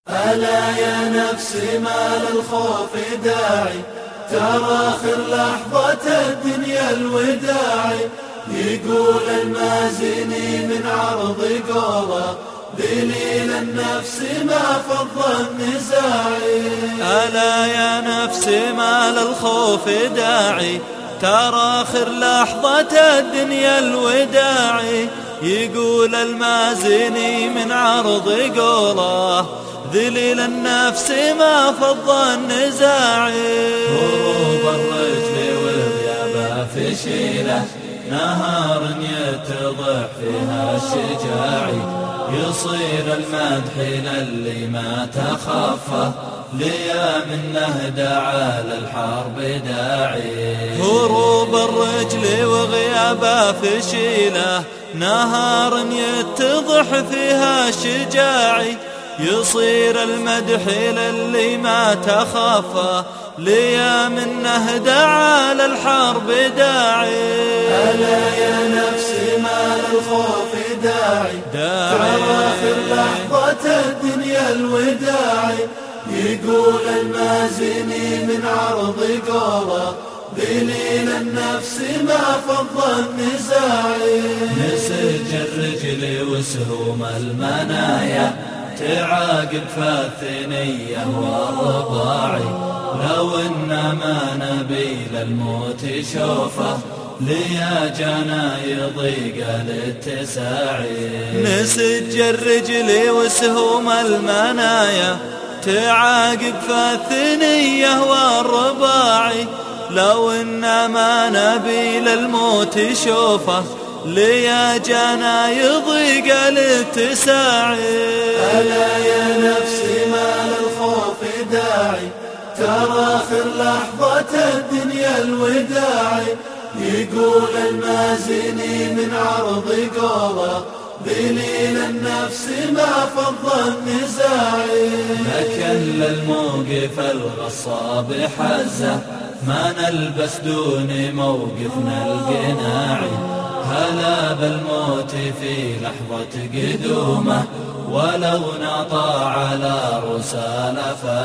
ألا يا نفسي ما للخوف داعي، ترى آخر لحظة الدنيا الوداعي. يقول المازني من عرض قوله ذليل النفس ما فض النزاعي. ألا يا نفسي ما للخوف داعي، ترى آخر لحظة الدنيا الوداعي. يقول المازني من عرض قوله ذليل النفس ما فض النزاعي. هروب الرجل والغيابة في شيله، نهار يتضح فيها الشجاعي. يصير المدح للي ما تخفى، ليا منه دعا للحرب داعي. هروب الرجل وغيابه في شيله، نهار يتضح فيها الشجاعي. يصير المدح للي ما تخفى، ليا منه دعا للحرب داعي. ألا يا نفسي ما للخوف داعي، ترى آخر لحظة الدنيا الوداعي. يقول المازني من عرض قوله ذليل النفس ما فض النزاعي. نسج الرجل وسهوم المنايا، تعاقب فالثنية والرباعي. لو إن ما نبيل الموت شوفه، ليا جانا يضيق الاتساعي. نسج الرجل وسهوم المنايا، تعاقب فالثنية والرباعي. لو إن ما نبيل الموت شوفه، ليا جانا يضيق الاتساعي. ألا يا نفسي ما للخوف داعي، ترى آخر لحظة الدنيا الوداعي. يقول المازني من عرض قوله ذليل النفس ما فض النزاعي. لكن الموقف الغصاب حزه، ما نلبس دون موقفنا القناعي. هلا بالموت في لحظة قدومه، ولو نطى على رسال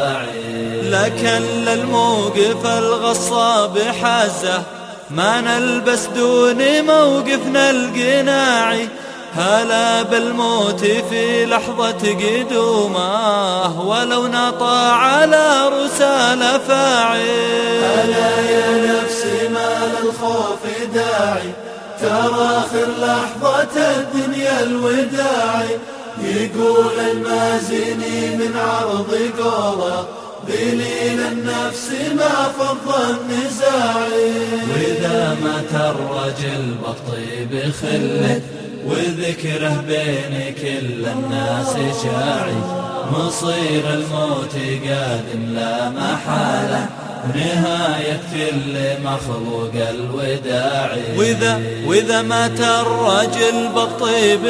فاعل. لكن الموقف الغصاب حزه، ما نلبس دون موقفنا القناعي. هلا بالموت في لحظة قدومه، ولو نطى على رسال فاعل. ألا يا نفسي ما للخوف داعي، ترى آخر لحظة الدنيا الوداعي. يقول المازني من عرض قوله ذليل النفس ما فض النزاعي. وإذا مات الرجل بالطيب خله، وذكره بين كل الناس شاعي. مصير الموت قادم لا محالة، نهاية كل مخلوق الوداعي. وإذا مات الرجل بالطيب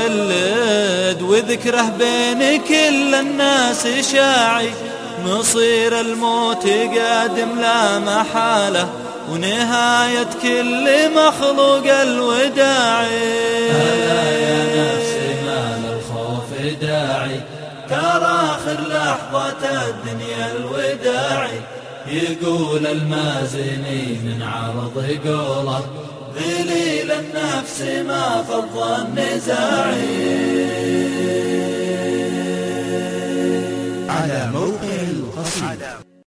خلد، وذكره بين كل الناس شاعي. مصير الموت قادم لا محالة، ونهاية كل مخلوق الوداعي. ألا يا نفسي ما للخوف داعي، ترى آخر لحظة الدنيا الوداعي. يقول المازني من عرض قوله ذليل النفس ما فض النزاعي. على موقع القصيدة.